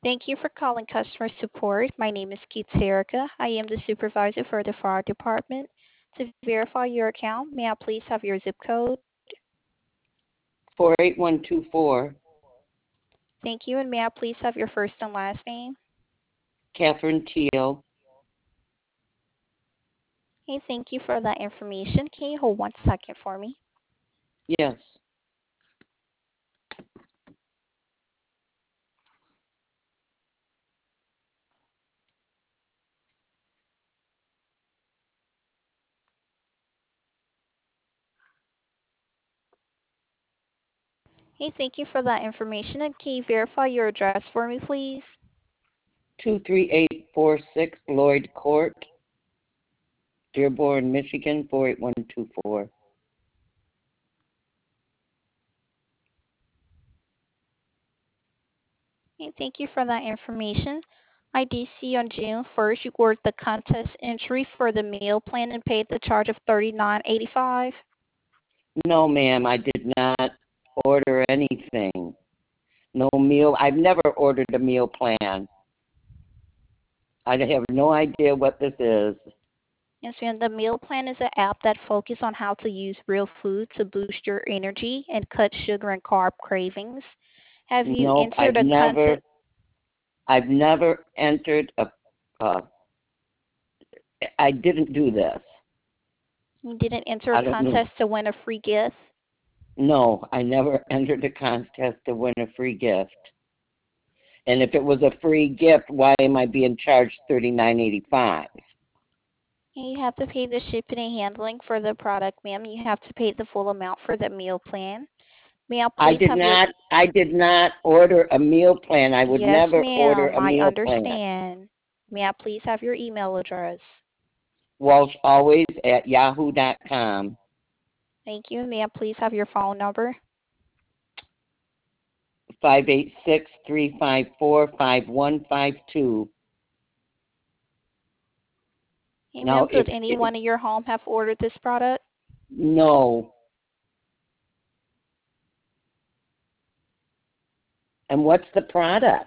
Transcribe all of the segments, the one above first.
Thank you for calling customer support. My name is Keith Serica. I am the supervisor for the fire department. To verify your account, may I please have your zip code? 48124. Thank you, and may I please have your first and last name? Catherine Teal. Hey, thank you for that information. Can you hold 1 second for me? Yes. Hey, thank you for that information. And can you verify your address for me, please? 23846 Lloyd Court, Dearborn, Michigan, 48124. Hey, thank you for that information. I do see on June 1st you ordered the contest entry for the meal plan and paid the charge of $39.85. No, ma'am, I did not order anything. No meal. I've never ordered a meal plan. I have no idea what this is. Yes, and the meal plan is an app that focuses on how to use real food to boost your energy and cut sugar and carb cravings. Have you Nope, entered a contest? I've never entered I didn't do this. You didn't enter a I don't know. contest to win a free gift? No, I never entered a contest to win a free gift. And if it was a free gift, why am I being charged $39.85? You have to pay the shipping and handling for the product, ma'am. You have to pay the full amount for the meal plan. May I I please did have your... not order a meal plan. I would Yes, never order ma'am, a I meal plan. understand. May I please have your email address? Walsh always at yahoo.com. Thank you. May I please have your phone number? 586-354-5152. Hey, Now, ma'am, could anyone in your home have ordered this product? no. And what's the product?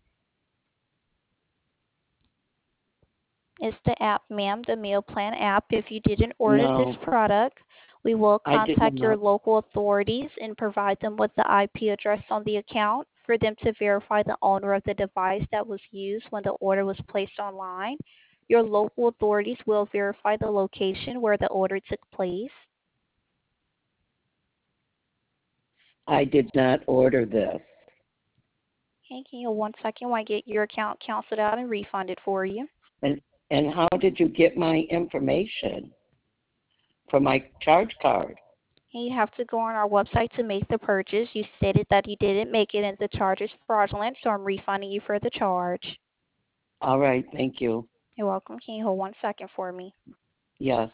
It's the app, ma'am, the meal plan app. If you didn't order this No, product, we will I did contact your not. local authorities and provide them with the IP address on the account for them to verify the owner of the device that was used when the order was placed online. Your local authorities will verify the location where the order took place. I did not order this. Okay, can you hold 1 second while I get your account canceled out and refunded for you? And and how did you get my information for my charge card? You have to go on our website to make the purchase. You stated that you didn't make it and the charge is fraudulent, so I'm refunding you for the charge. All right, thank you. You're welcome. Can you hold 1 second for me? Yes.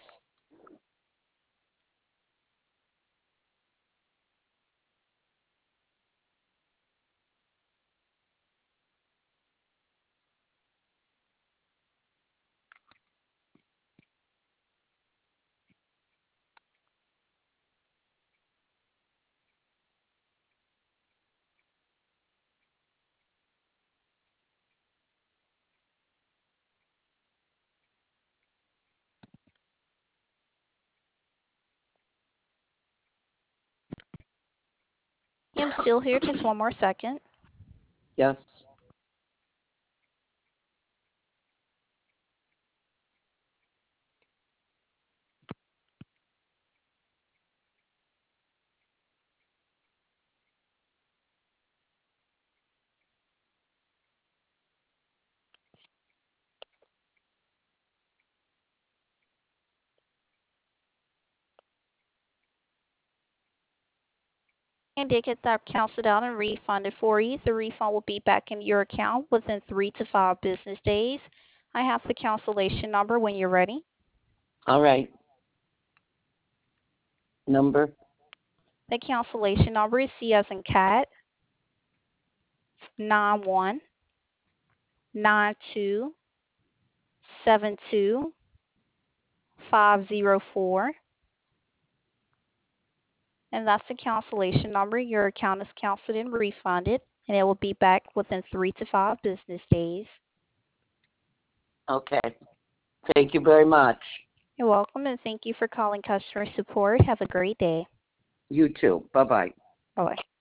I'm still here. Just 1 more second. Yes. And did get that canceled out and refunded for you. The refund will be back in your account within 3 to 5 business days. I have the cancellation number when you're ready. All right. Number? The cancellation number is C as in cat 919272 504. And that's the cancellation number. Your account is canceled and refunded. and it will be back within 3 to 5 business days. Okay. Thank you very much. You're welcome, and thank you for calling customer support. Have a great day. You too. Bye-bye. Bye-bye.